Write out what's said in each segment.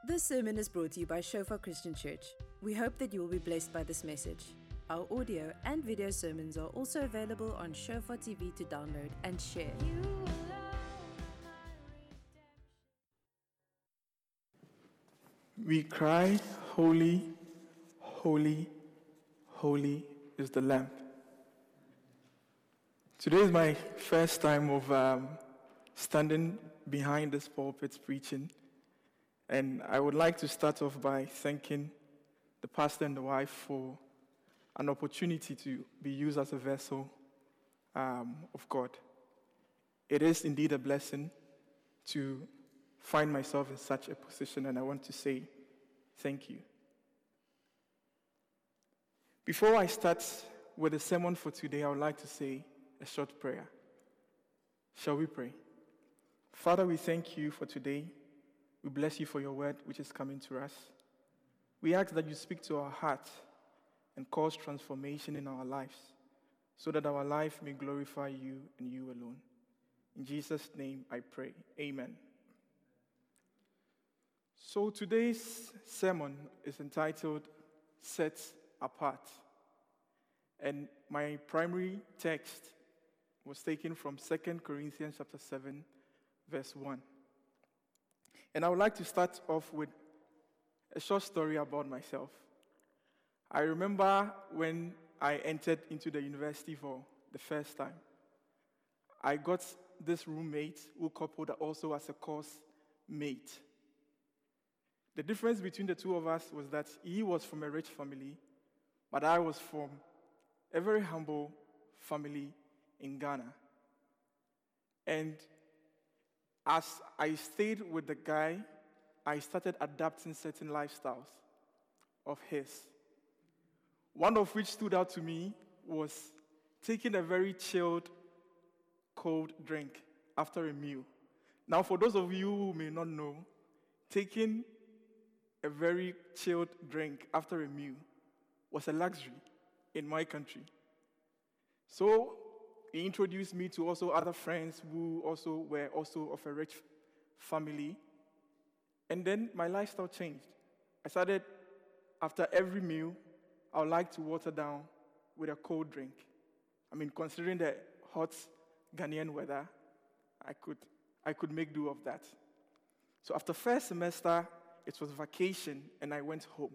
This sermon is brought to you by Shofar Christian Church. We hope that you will be blessed by this message. Our audio and video sermons are also available on Shofar TV to download and share. We cry, holy, holy, holy is the Lamb. Today is my first time of standing behind this pulpit preaching. And I would like to start off by thanking the pastor and the wife for an opportunity to be used as a vessel of God. It is indeed a blessing to find myself in such a position, and I want to say thank you. Before I start with the sermon for today, I would like to say a short prayer. Shall we pray? Father, we thank you for today. We bless you for your word which is coming to us. We ask that you speak to our hearts and cause transformation in our lives so that our life may glorify you and you alone. In Jesus' name I pray. Amen. So today's sermon is entitled Set Apart. And my primary text was taken from 2 Corinthians chapter 7, verse 1. And I would like to start off with a short story about myself. I remember when I entered into the university for the first time, I got this roommate who coupled also as a course mate. The difference between the two of us was that he was from a rich family, but I was from a very humble family in Ghana. And as I stayed with the guy, I started adapting certain lifestyles of his. One of which stood out to me was taking a very chilled, cold drink after a meal. Now, for those of you who may not know, taking a very chilled drink after a meal was a luxury in my country. So he introduced me to also other friends who also were also of a rich family. And then my lifestyle changed. I started, after every meal, I would like to water down with a cold drink. I mean, considering the hot Ghanaian weather, I could make do of that. So after first semester, it was vacation, and I went home.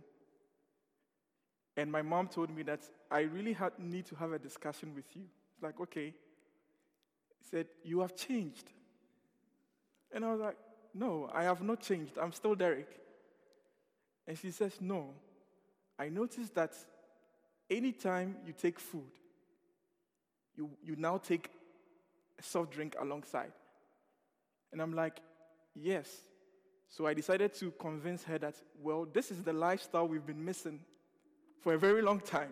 And my mom told me that I really need to have a discussion with you. It's like, okay. He said, you have changed. And I was like, no, I have not changed. I'm still Derek. And she says, no. I noticed that anytime you take food, you now take a soft drink alongside. And I'm like, yes. So I decided to convince her that, well, this is the lifestyle we've been missing for a very long time.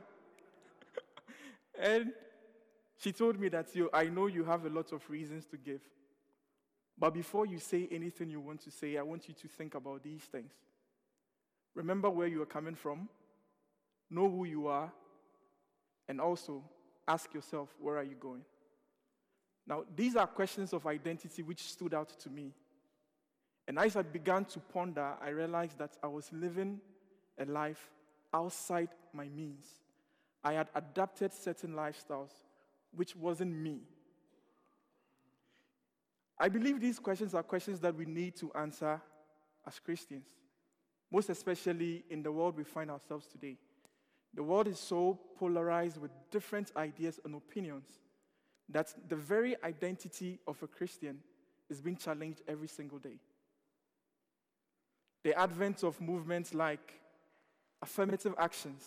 And she told me that, I know you have a lot of reasons to give. But before you say anything you want to say, I want you to think about these things. Remember where you are coming from, know who you are, and also ask yourself, where are you going? Now, these are questions of identity which stood out to me. And as I began to ponder, I realized that I was living a life outside my means. I had adapted certain lifestyles which wasn't me. I believe these questions are questions that we need to answer as Christians, most especially in the world we find ourselves today. The world is so polarized with different ideas and opinions that the very identity of a Christian is being challenged every single day. The advent of movements like affirmative actions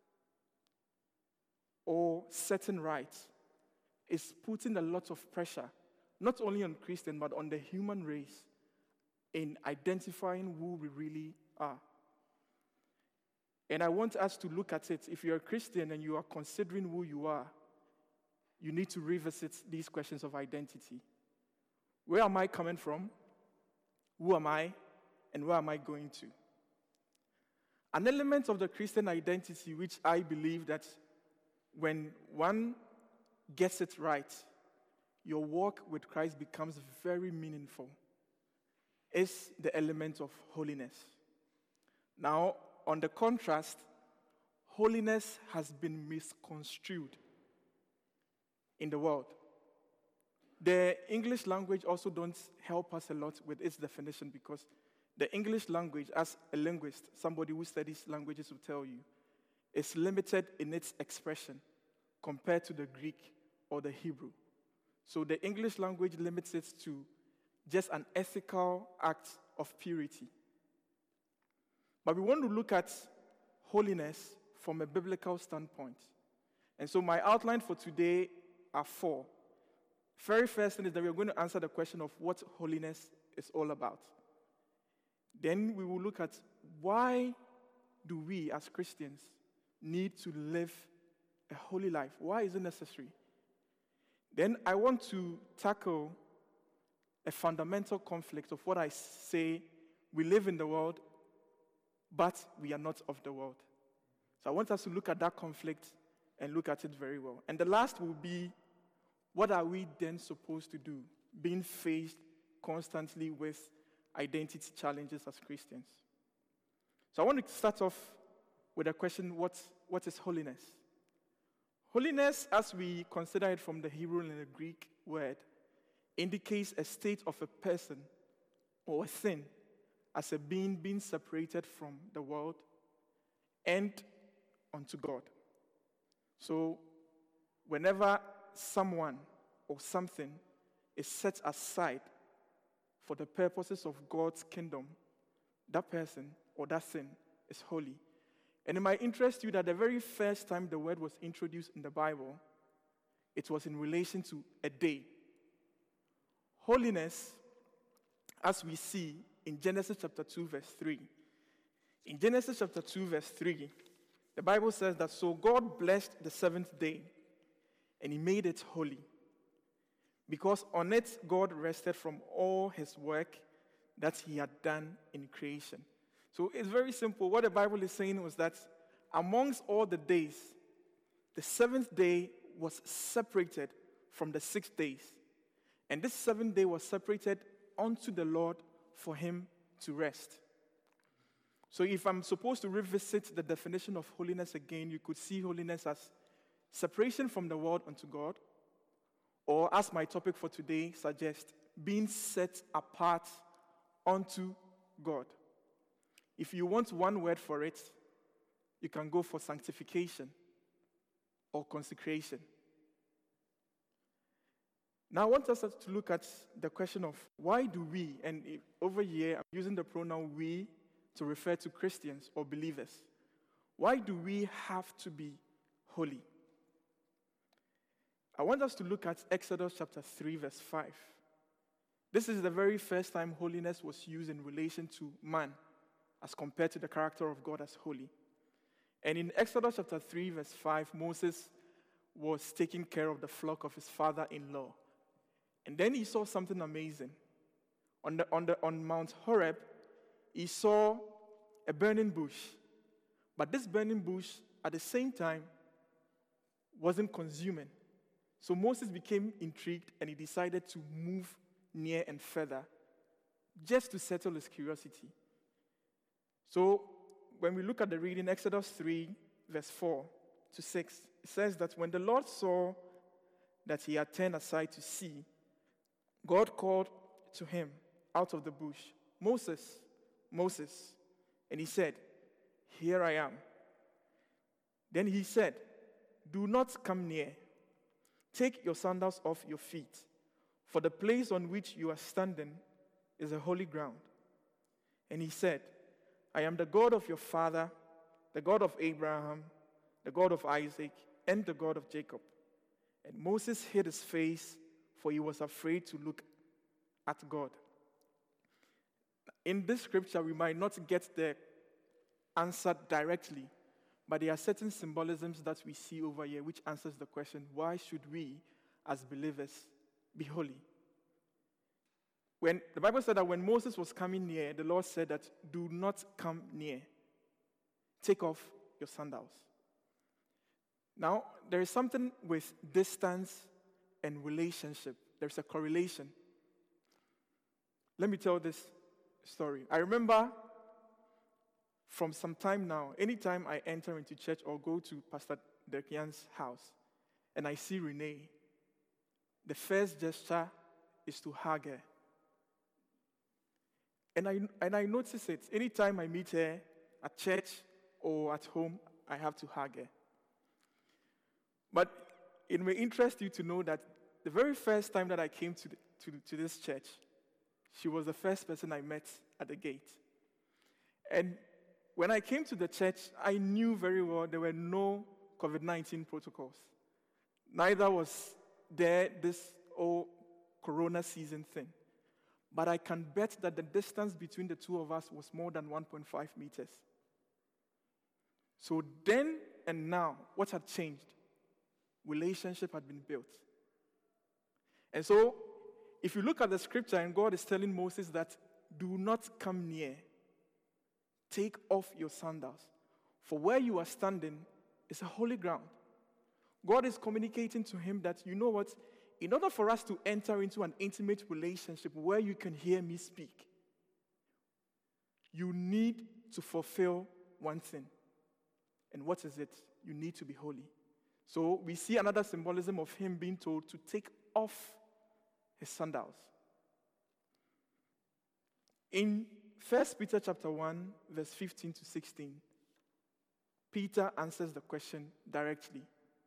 or certain rights is putting a lot of pressure, not only on Christians, but on the human race in identifying who we really are. And I want us to look at it. If you're a Christian and you are considering who you are, you need to revisit these questions of identity. Where am I coming from? Who am I? And where am I going to? An element of the Christian identity which I believe that when one gets it right, your walk with Christ becomes very meaningful, is the element of holiness. Now, on the contrast, holiness has been misconstrued in the world. The English language also don't help us a lot with its definition, because the English language, as a linguist, somebody who studies languages will tell you, is limited in its expression compared to the Greek or the Hebrew. So the English language limits it to just an ethical act of purity. But we want to look at holiness from a biblical standpoint. And so my outline for today are 4. Very first thing is that we're going to answer the question of what holiness is all about. Then we will look at why do we as Christians need to live a holy life? Why is it necessary? Then I want to tackle a fundamental conflict of what I say: we live in the world, but we are not of the world. So I want us to look at that conflict and look at it very well. And the last will be, what are we then supposed to do, being faced constantly with identity challenges as Christians? So I want to start off with a question: what is holiness? Holiness, as we consider it from the Hebrew and the Greek word, indicates a state of a person or a thing as a being separated from the world and unto God. So whenever someone or something is set aside for the purposes of God's kingdom, that person or that thing is holy. And it might interest you that the very first time the word was introduced in the Bible, it was in relation to a day. Holiness, as we see in Genesis chapter 2, verse 3. In Genesis chapter 2, verse 3, the Bible says that, so God blessed the seventh day, and he made it holy, because on it God rested from all his work that he had done in creation. So it's very simple. What the Bible is saying was that amongst all the days, the seventh day was separated from the 6 days. And this 7th day was separated unto the Lord for him to rest. So if I'm supposed to revisit the definition of holiness again, you could see holiness as separation from the world unto God, or as my topic for today suggests, being set apart unto God. If you want one word for it, you can go for sanctification or consecration. Now I want us to look at the question of why do we, and over here I'm using the pronoun we to refer to Christians or believers. Why do we have to be holy? I want us to look at Exodus chapter 3, verse 5. This is the very first time holiness was used in relation to man, as compared to the character of God as holy. And in Exodus chapter 3, verse 5, Moses was taking care of the flock of his father-in-law. And then he saw something amazing. On Mount Horeb, he saw a burning bush. But this burning bush, at the same time, wasn't consuming. So Moses became intrigued, and he decided to move near and further, just to settle his curiosity. So when we look at the reading, Exodus 3, verse 4 to 6, it says that when the Lord saw that he had turned aside to see, God called to him out of the bush, Moses, Moses. And he said, here I am. Then he said, do not come near. Take your sandals off your feet, for the place on which you are standing is a holy ground. And he said, I am the God of your father, the God of Abraham, the God of Isaac, and the God of Jacob. And Moses hid his face, for he was afraid to look at God. In this scripture, we might not get the answer directly, but there are certain symbolisms that we see over here which answers the question, why should we, as believers, be holy? When the Bible said that when Moses was coming near, the Lord said that, do not come near. Take off your sandals. Now, there is something with distance and relationship. There's a correlation. Let me tell this story. I remember from some time now, anytime I enter into church or go to Pastor Derkian's house and I see Renee, the first gesture is to hug her. And I notice it. Anytime I meet her at church or at home, I have to hug her. But it may interest you to know that the very first time that I came to this church, she was the first person I met at the gate. And when I came to the church, I knew very well there were no COVID-19 protocols. Neither was there this whole corona season thing. But I can bet that the distance between the two of us was more than 1.5 meters. So then and now, what had changed? Relationship had been built. And so, if you look at the scripture and God is telling Moses that, do not come near, take off your sandals, for where you are standing is a holy ground. God is communicating to him that, you know what, in order for us to enter into an intimate relationship where you can hear me speak, you need to fulfill one thing. And what is it? You need to be holy. So we see another symbolism of him being told to take off his sandals. In 1 Peter chapter 1, verse 15 to 16, Peter answers the question directly.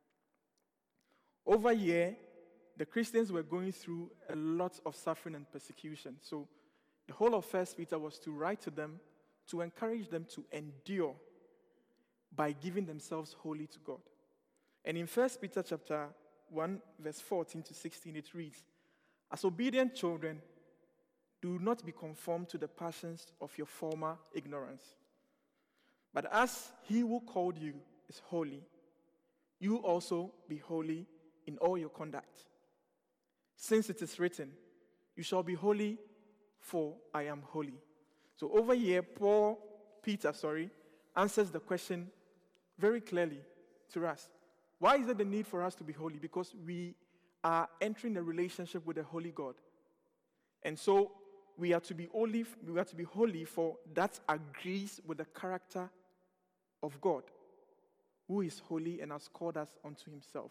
Over here, the Christians were going through a lot of suffering and persecution. So the whole of 1 Peter was to write to them, to encourage them to endure by giving themselves wholly to God. And in 1 Peter chapter 1, verse 14 to 16, it reads, as obedient children, do not be conformed to the passions of your former ignorance. But as he who called you is holy, you also be holy in all your conduct. Since it is written, you shall be holy, for I am holy. So over here, Peter answers the question very clearly to us. Why is there the need for us to be holy? Because we are entering a relationship with a holy God. And so we are to be holy, for that agrees with the character of God, who is holy and has called us unto himself.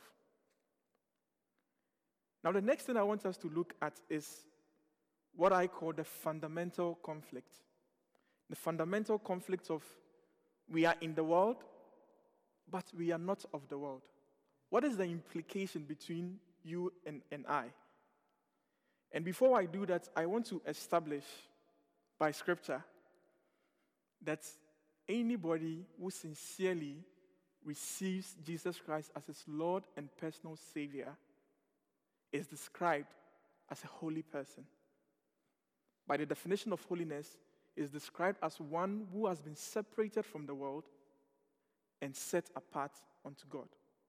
Now, the next thing I want us to look at is what I call the fundamental conflict. The fundamental conflict of we are in the world, but we are not of the world. What is the implication between you and I? And before I do that, I want to establish by scripture that anybody who sincerely receives Jesus Christ as his Lord and personal Savior is described as a holy person. By the definition of holiness, is described as one who has been separated from the world and set apart unto God.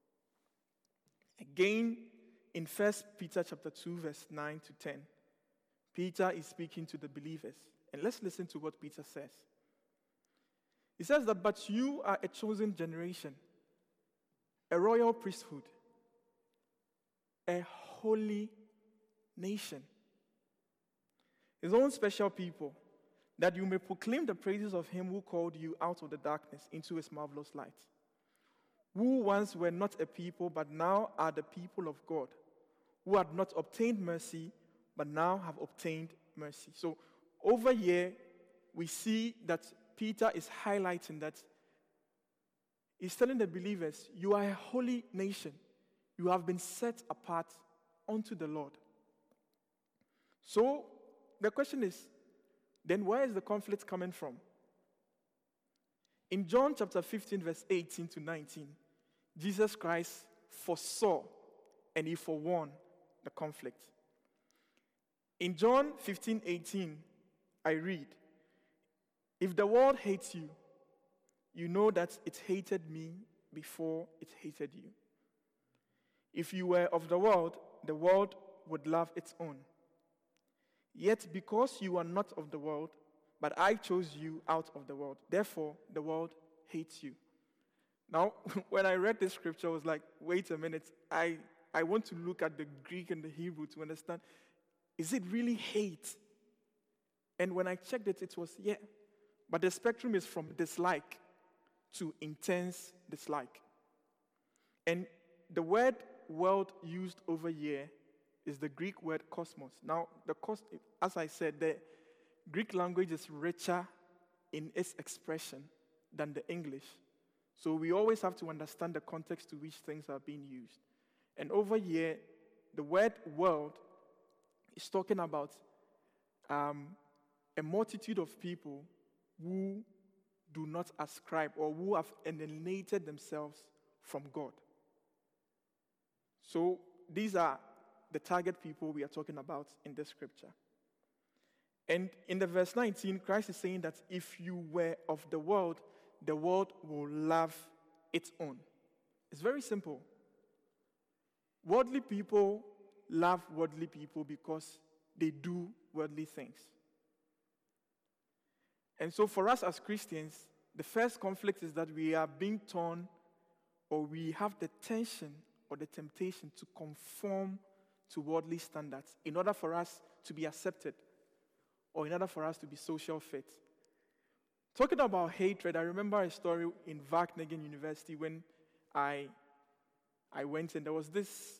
Again, in 1 Peter chapter 2, verse 9 to 10, Peter is speaking to the believers. And let's listen to what Peter says. He says that, but you are a chosen generation, a royal priesthood, a holy nation, his own special people, that you may proclaim the praises of him who called you out of the darkness into his marvelous light, who once were not a people, but now are the people of God, who had not obtained mercy, but now have obtained mercy. So over here, we see that Peter is highlighting that he's telling the believers, you are a holy nation. You have been set apart unto the Lord. So the question is, then where is the conflict coming from? In John chapter 15, verse 18 to 19, Jesus Christ foresaw and he forewarned the conflict. In John 15:18, I read, if the world hates you, you know that it hated me before it hated you. If you were of the world would love its own. Yet because you are not of the world, but I chose you out of the world, therefore the world hates you. Now, when I read this scripture, I was like, wait a minute, I want to look at the Greek and the Hebrew to understand, is it really hate? And when I checked it, it was, yeah. But the spectrum is from dislike to intense dislike. And the word world used over here is the Greek word cosmos. Now, as I said, the Greek language is richer in its expression than the English. So we always have to understand the context to which things are being used. And over here, the word world is talking about a multitude of people who do not ascribe or who have alienated themselves from God. So these are the target people we are talking about in this scripture. And in the verse 19, Christ is saying that if you were of the world will love its own. It's very simple. Worldly people love worldly people because they do worldly things. And so for us as Christians, the first conflict is that we are being torn, or we have the tension or the temptation to conform to worldly standards in order for us to be accepted, or in order for us to be social fit. Talking about hatred, I remember a story in Wageningen University when I went, and there was this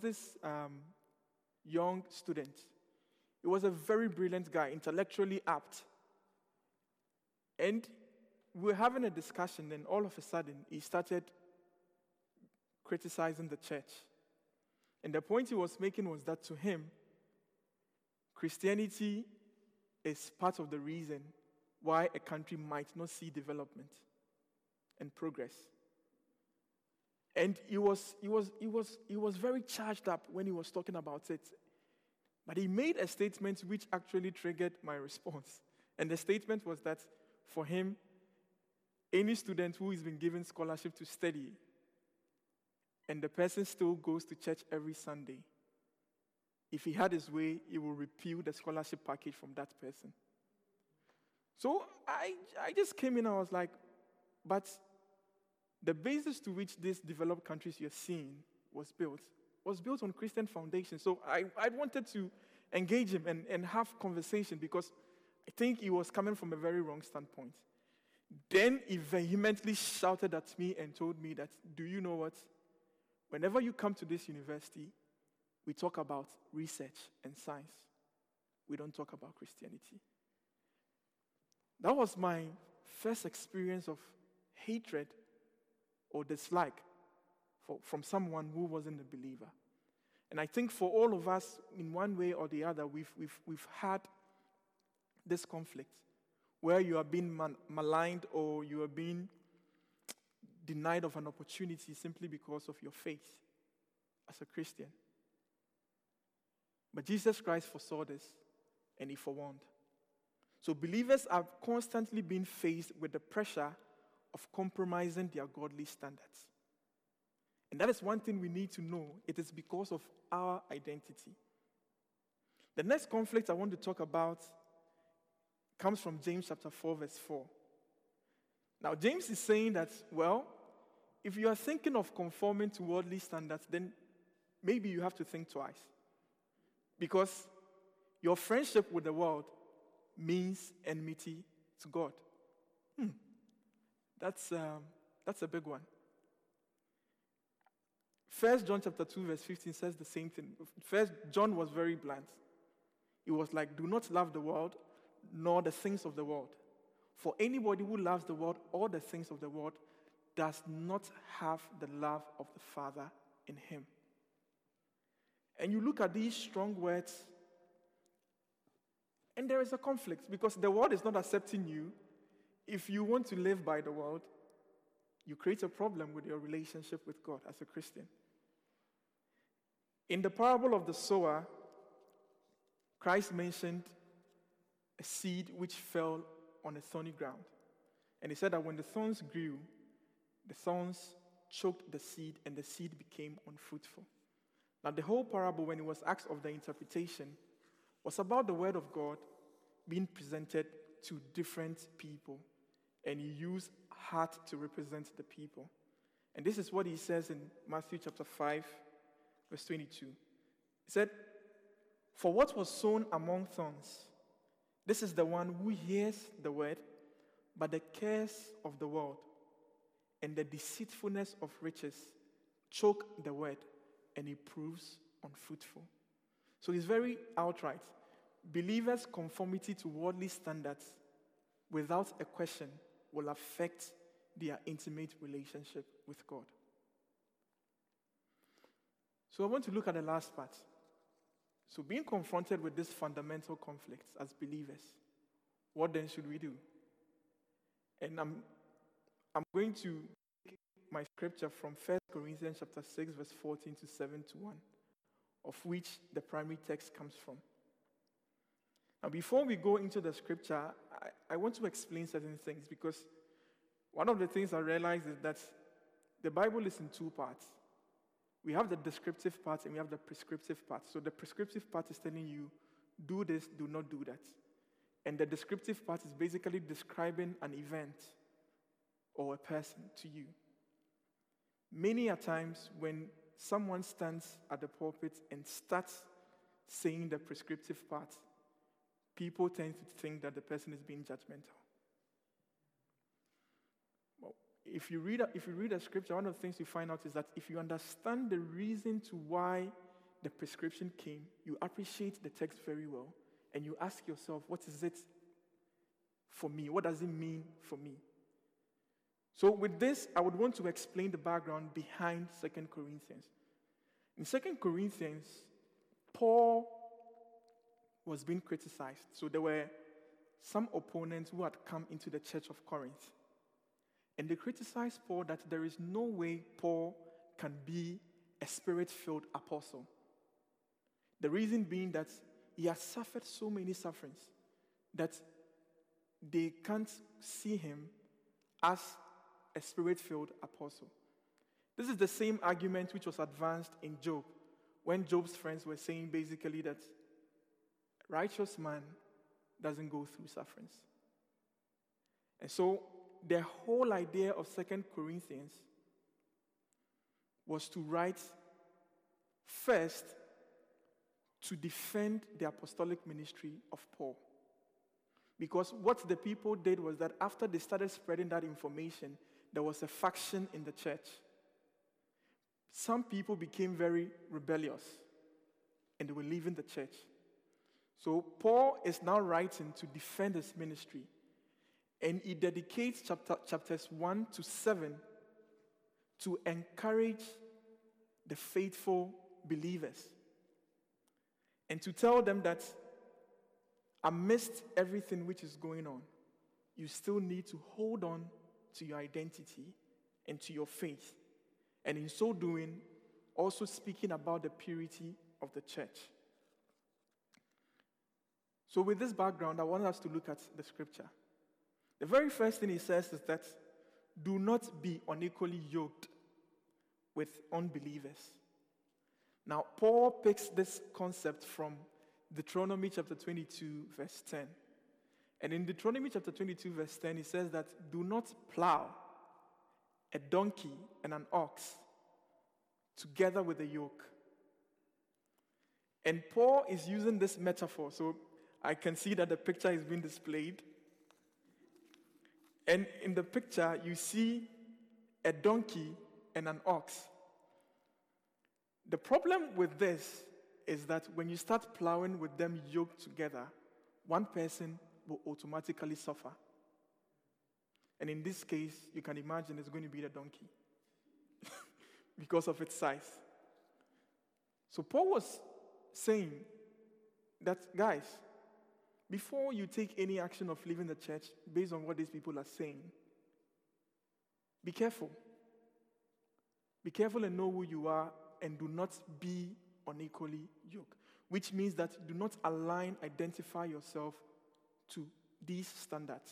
young student. He was a very brilliant guy, intellectually apt. And we were having a discussion, and all of a sudden, he started criticizing the church. And the point he was making was that to him, Christianity is part of the reason why a country might not see development and progress. And he was very charged up when he was talking about it. But he made a statement which actually triggered my response. And the statement was that for him, any student who has been given scholarship to study and the person still goes to church every Sunday, if he had his way, he will repeal the scholarship package from that person. So I just came in and I was like, but the basis to which these developed countries you're seeing was built on Christian foundation. So I wanted to engage him and have conversation because I think he was coming from a very wrong standpoint. Then he vehemently shouted at me and told me that, do you know what? Whenever you come to this university, we talk about research and science. We don't talk about Christianity. That was my first experience of hatred or dislike from someone who wasn't a believer. And I think for all of us, in one way or the other, we've had this conflict where you are being maligned or you are being denied of an opportunity simply because of your faith as a Christian. But Jesus Christ foresaw this and he forewarned. So believers are constantly being faced with the pressure of compromising their godly standards. And that is one thing we need to know. It is because of our identity. The next conflict I want to talk about comes from James chapter 4, verse 4. Now, James is saying that, well, if you are thinking of conforming to worldly standards, then maybe you have to think twice. Because your friendship with the world means enmity to God. That's a big one. 1 John chapter 2, verse 15 says the same thing. John was very blunt. He was like, do not love the world, nor the things of the world. For anybody who loves the world or the things of the world does not have the love of the Father in him. And you look at these strong words, and there is a conflict because the world is not accepting you. If you want to live by the world, you create a problem with your relationship with God as a Christian. In the parable of the sower, Christ mentioned a seed which fell on a thorny ground. And he said that when the thorns grew, the thorns choked the seed and the seed became unfruitful. Now the whole parable, when it was asked of the interpretation, was about the word of God being presented to different people. And he used heart to represent the people. And this is what he says in Matthew chapter 5, verse 22. He said, for what was sown among thorns, this is the one who hears the word, but the cares of the world and the deceitfulness of riches choke the word, and it proves unfruitful. So it's very outright. Believers' conformity to worldly standards, without a question, will affect their intimate relationship with God. So I want to look at the last part. So being confronted with this fundamental conflict as believers, what then should we do? And I'm going to take my scripture from 1 Corinthians chapter 6, verse 14 to 7-1, of which the primary text comes from. Now, before we go into the scripture, I want to explain certain things, because one of the things I realize is that the Bible is in two parts. We have the descriptive part and we have the prescriptive part. So the prescriptive part is telling you, do this, do not do that. And the descriptive part is basically describing an event or a person to you. Many a times when someone stands at the pulpit and starts saying the prescriptive part, people tend to think that the person is being judgmental. Well, if you read a scripture, one of the things you find out is that if you understand the reason to why the prescription came, you appreciate the text very well, and you ask yourself, what is it for me? What does it mean for me? So with this, I would want to explain the background behind 2 Corinthians. In 2 Corinthians, Paul was being criticized. So there were some opponents who had come into the church of Corinth. And they criticized Paul that there is no way Paul can be a spirit-filled apostle. The reason being that he has suffered so many sufferings that they can't see him as a spirit-filled apostle. This is the same argument which was advanced in Job, when Job's friends were saying basically that a righteous man doesn't go through sufferings. And so the whole idea of 2 Corinthians was to write first to defend the apostolic ministry of Paul. Because what the people did was that after they started spreading that information, there was a faction in the church. Some people became very rebellious, and they were leaving the church. So Paul is now writing to defend his ministry, and he dedicates chapters 1 to 7 to encourage the faithful believers and to tell them that amidst everything which is going on, you still need to hold on to your identity and to your faith. And in so doing, also speaking about the purity of the church. So with this background, I want us to look at the scripture. The very first thing he says is that do not be unequally yoked with unbelievers. Now, Paul picks this concept from Deuteronomy chapter 22, verse 10. And in Deuteronomy chapter 22, verse 10, he says that do not plow a donkey and an ox together with a yoke. And Paul is using this metaphor. So I can see that the picture is being displayed. And in the picture, you see a donkey and an ox. The problem with this is that when you start plowing with them yoked together, one person will automatically suffer. And in this case, you can imagine it's going to be the donkey because of its size. So Paul was saying that, guys, before you take any action of leaving the church based on what these people are saying, be careful. Be careful and know who you are, and do not be unequally yoked, which means that do not identify yourself to these standards.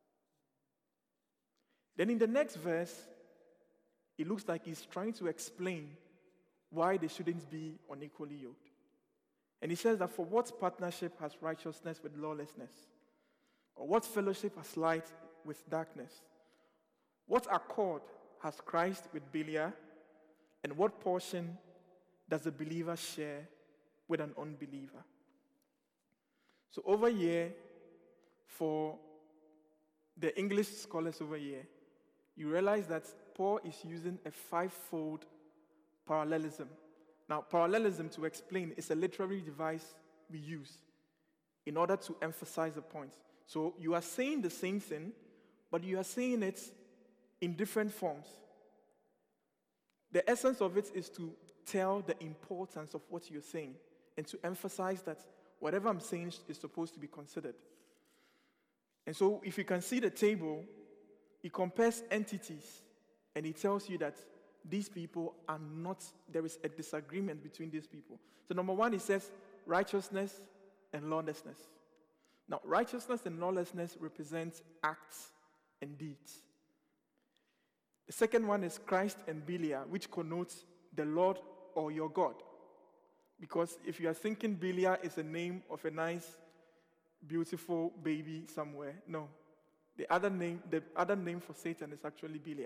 Then in the next verse, it looks like he's trying to explain why they shouldn't be unequally yoked. And he says that for what partnership has righteousness with lawlessness? Or what fellowship has light with darkness? What accord has Christ with Belial? And what portion does a believer share with an unbeliever? So over here, for the English scholars over here, you realize that Paul is using a fivefold parallelism. Now, parallelism, to explain, is a literary device we use in order to emphasize a point. So you are saying the same thing, but you are saying it in different forms. The essence of it is to tell the importance of what you're saying and to emphasize that whatever I'm saying is supposed to be considered. And so if you can see the table, it compares entities and it tells you that these people are not, there is a disagreement between these people. So number one, it says righteousness and lawlessness. Now, righteousness and lawlessness represent acts and deeds. The second one is Christ and Belial, which connotes the Lord or your God. Because if you are thinking Belial is a name of a nice, beautiful baby somewhere, no. The other name for Satan is actually Belial.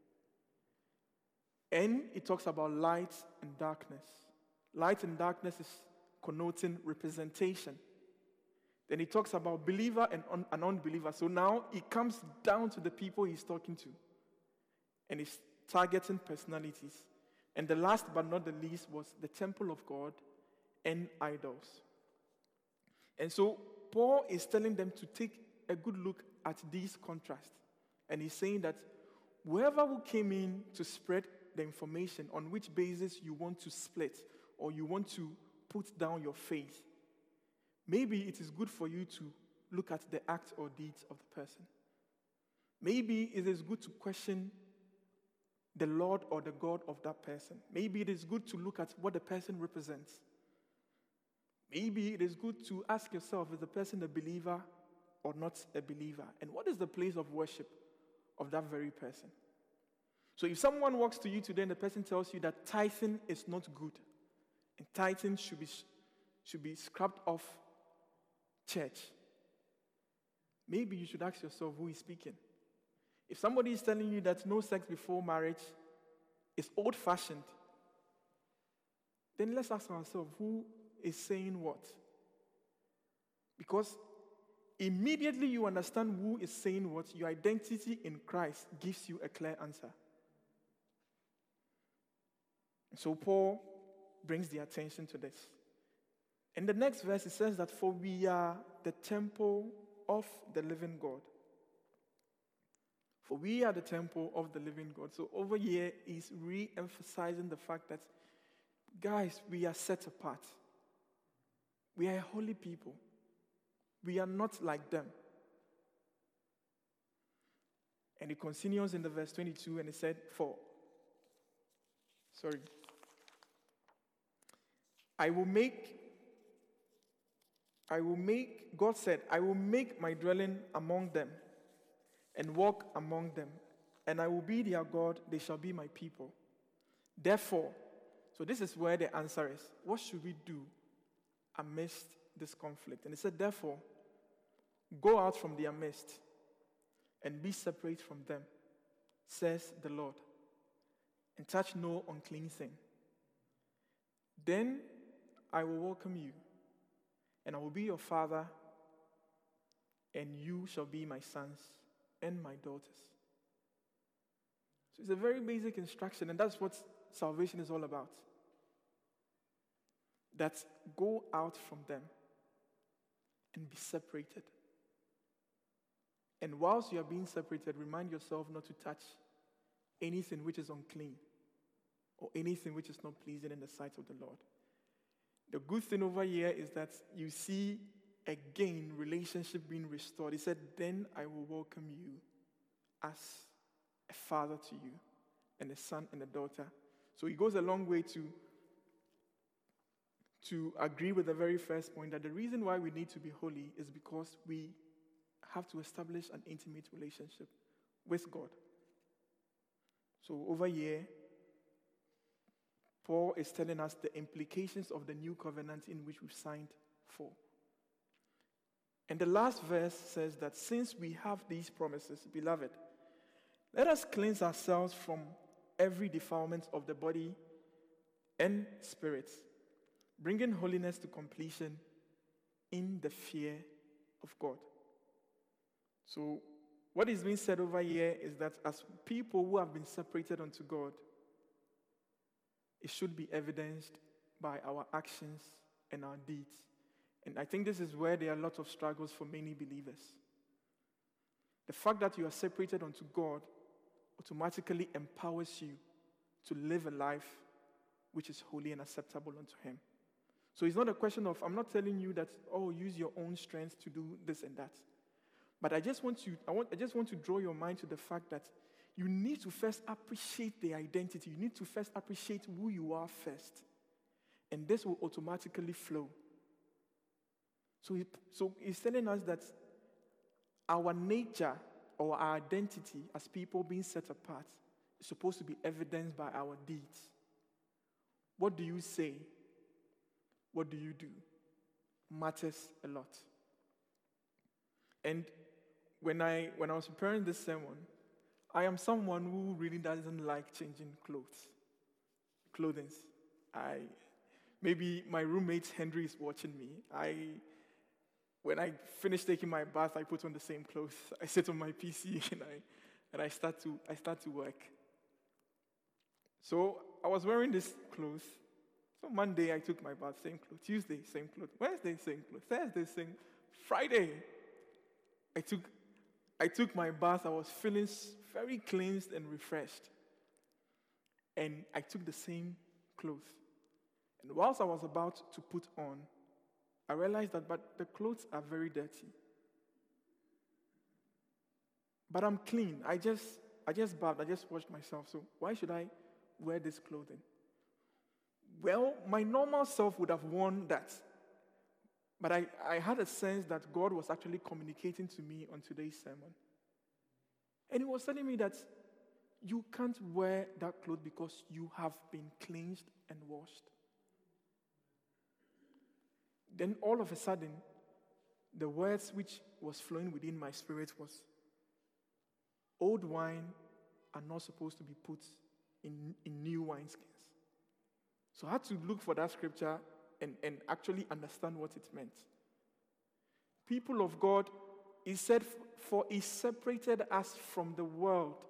And it talks about light and darkness. Light and darkness is connoting representation. Then he talks about believer and an unbeliever. So now it comes down to the people he's talking to. And he's targeting personalities. And the last but not the least was the temple of God and idols. And so Paul is telling them to take a good look at these contrasts. And he's saying that whoever who came in to spread the information on which basis you want to split or you want to put down your faith, maybe it is good for you to look at the acts or deeds of the person. Maybe it is good to question the Lord or the God of that person. Maybe it is good to look at what the person represents. Maybe it is good to ask yourself, is the person a believer or not a believer? And what is the place of worship of that very person? So if someone walks to you today and the person tells you that tithing is not good and tithing should be scrapped off church, maybe you should ask yourself who is speaking. If somebody is telling you that no sex before marriage is old-fashioned, then let's ask ourselves who is saying what? Because immediately you understand who is saying what, your identity in Christ gives you a clear answer. So Paul brings the attention to this. In the next verse, it says that, for we are the temple of the living God. For we are the temple of the living God. So over here, he's re-emphasizing the fact that, guys, we are set apart. We are a holy people. We are not like them. And he continues in the verse 22, and he said, God said, I will make my dwelling among them and walk among them, and I will be their God, they shall be my people. Therefore, so this is where the answer is. What should we do amidst this conflict? And he said, therefore, go out from their midst and be separate from them, says the Lord, and touch no unclean thing. Then I will welcome you, and I will be your father, and you shall be my sons and my daughters. So it's a very basic instruction, and that's what salvation is all about. That go out from them and be separated. And whilst you are being separated, remind yourself not to touch anything which is unclean or anything which is not pleasing in the sight of the Lord. The good thing over here is that you see again relationship being restored. He said, then I will welcome you as a father to you and a son and a daughter. So he goes a long way to agree with the very first point that the reason why we need to be holy is because we have to establish an intimate relationship with God. So over here, Paul is telling us the implications of the new covenant in which we've signed for. And the last verse says that since we have these promises, beloved, let us cleanse ourselves from every defilement of the body and spirit, bringing holiness to completion in the fear of God. So What is being said over here is that as people who have been separated unto God, it should be evidenced by our actions and our deeds. And I think this is where there are a lot of struggles for many believers. The fact that you are separated unto God automatically empowers you to live a life which is holy and acceptable unto Him. So it's not a question of, I'm not telling you that, use your own strength to do this and that. But I just want to draw your mind to the fact that you need to first appreciate the identity. You need to first appreciate who you are first. And this will automatically flow. So he's telling us that our nature or our identity as people being set apart is supposed to be evidenced by our deeds. What do you say? What do you do? Matters a lot. And when I was preparing this sermon, I am someone who really doesn't like changing clothing. Maybe my roommate Henry is watching me. When I finish taking my bath, I put on the same clothes. I sit on my PC and I start to work. So I was wearing this clothes. So Monday I took my bath, same clothes. Tuesday, same clothes. Wednesday, same clothes. Thursday, same. Friday, I took my bath. I was feeling very cleansed and refreshed. And I took the same clothes. And whilst I was about to put on, I realized that but the clothes are very dirty. But I'm clean. I just bathed. I just washed myself. So why should I wear this clothing? Well, my normal self would have worn that. But I had a sense that God was actually communicating to me on today's sermon. And He was telling me that you can't wear that cloth because you have been cleansed and washed. Then all of a sudden, the words which was flowing within my spirit was, old wine are not supposed to be put in new wineskins. So I had to look for that scripture and actually understand what it meant. People of God, He said, for He separated us from the world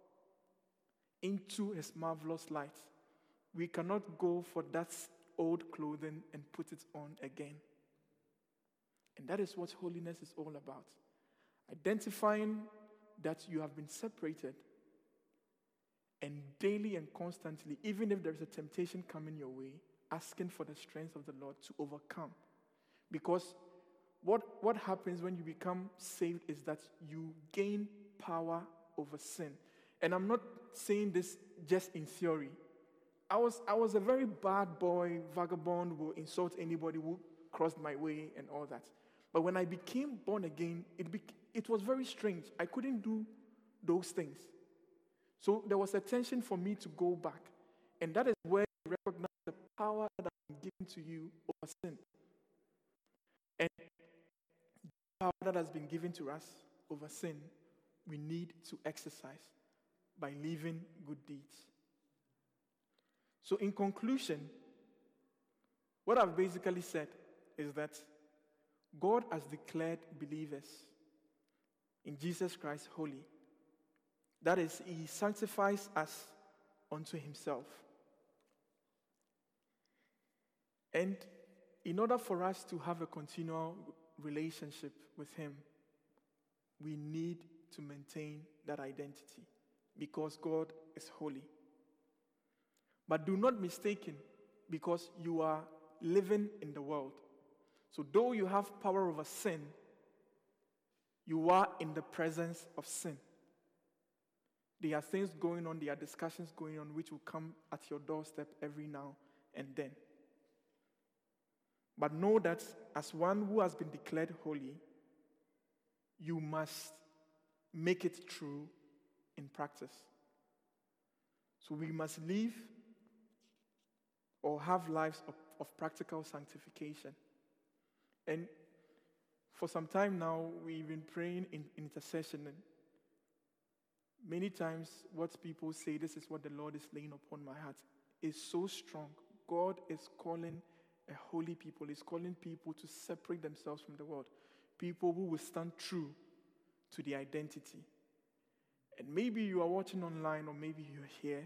into His marvelous light. We cannot go for that old clothing and put it on again. And that is what holiness is all about. Identifying that you have been separated and daily and constantly, even if there's a temptation coming your way, asking for the strength of the Lord to overcome. Because what happens when you become saved is that you gain power over sin. And I'm not saying this just in theory. I was a very bad boy, vagabond, who will insult anybody who crossed my way and all that. But when I became born again, it was very strange. I couldn't do those things. So there was a tension for me to go back. And that is where you recognize the power that has been given to you over sin. And the power that has been given to us over sin, we need to exercise by living good deeds. So in conclusion, what I've basically said is that God has declared believers in Jesus Christ holy. That is, He sanctifies us unto Himself. And in order for us to have a continual relationship with Him, we need to maintain that identity because God is holy. But do not mistake Him because you are living in the world. So though you have power over sin, you are in the presence of sin. There are things going on, there are discussions going on which will come at your doorstep every now and then. But know that as one who has been declared holy, you must make it true in practice. So we must live or have lives of practical sanctification. And for some time now, we've been praying in intercession. And many times what people say, this is what the Lord is laying upon my heart, is so strong. God is calling a holy people. He's calling people to separate themselves from the world. People who will stand true to their identity. And maybe you are watching online or maybe you're here.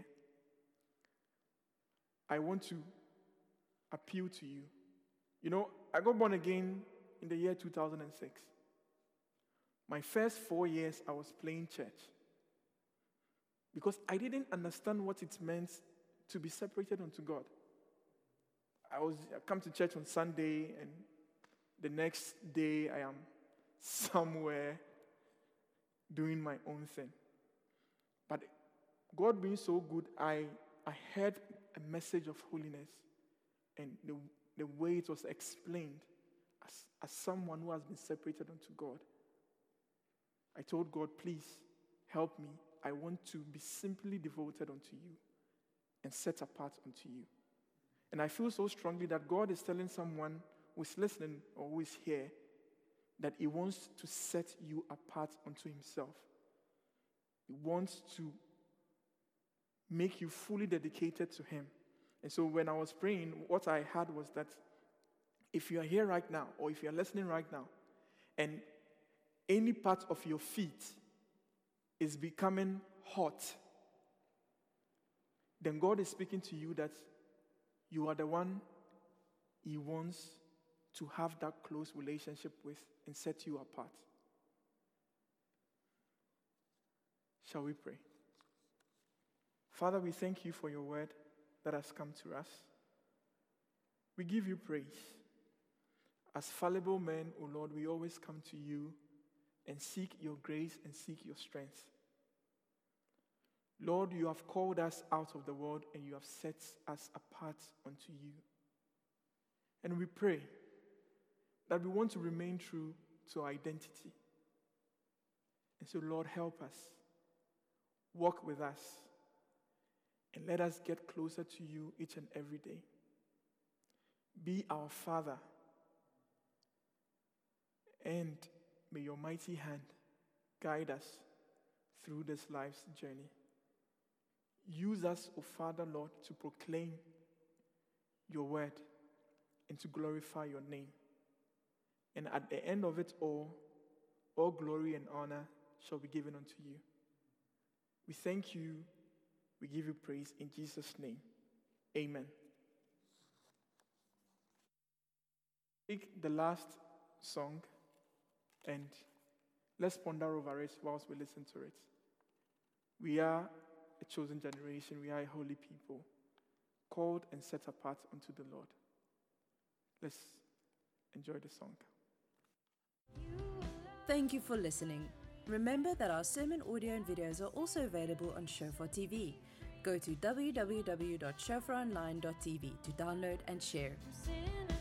I want to appeal to you. You know, I got born again in the year 2006. My first 4 years, I was playing church because I didn't understand what it meant to be separated unto God. I come to church on Sunday, and the next day I am somewhere doing my own thing. But God being so good, I heard a message of holiness, and the way it was explained as someone who has been separated unto God. I told God, please help me. I want to be simply devoted unto you and set apart unto you. And I feel so strongly that God is telling someone who is listening or who is here that He wants to set you apart unto Himself. He wants to make you fully dedicated to Him. And so when I was praying, what I had was that if you are here right now, or if you are listening right now, and any part of your feet is becoming hot, then God is speaking to you that you are the one He wants to have that close relationship with and set you apart. Shall we pray? Father, we thank you for your word that has come to us. We give you praise. As fallible men, O Lord, we always come to you and seek your grace and seek your strength. Lord, you have called us out of the world and you have set us apart unto you. And we pray that we want to remain true to our identity. And so, Lord, help us. Walk with us. And let us get closer to you each and every day. Be our Father. And may your mighty hand guide us through this life's journey. Use us, O Father, Lord, to proclaim your word and to glorify your name. And at the end of it all glory and honor shall be given unto you. We thank you. We give you praise in Jesus' name. Amen. Take the last song and let's ponder over it whilst we listen to it. We are a chosen generation. We are a holy people, called and set apart unto the Lord. Let's enjoy the song. Thank you for listening. Remember that our sermon audio and videos are also available on Shofar TV. Go to www.shofaronline.tv to download and share.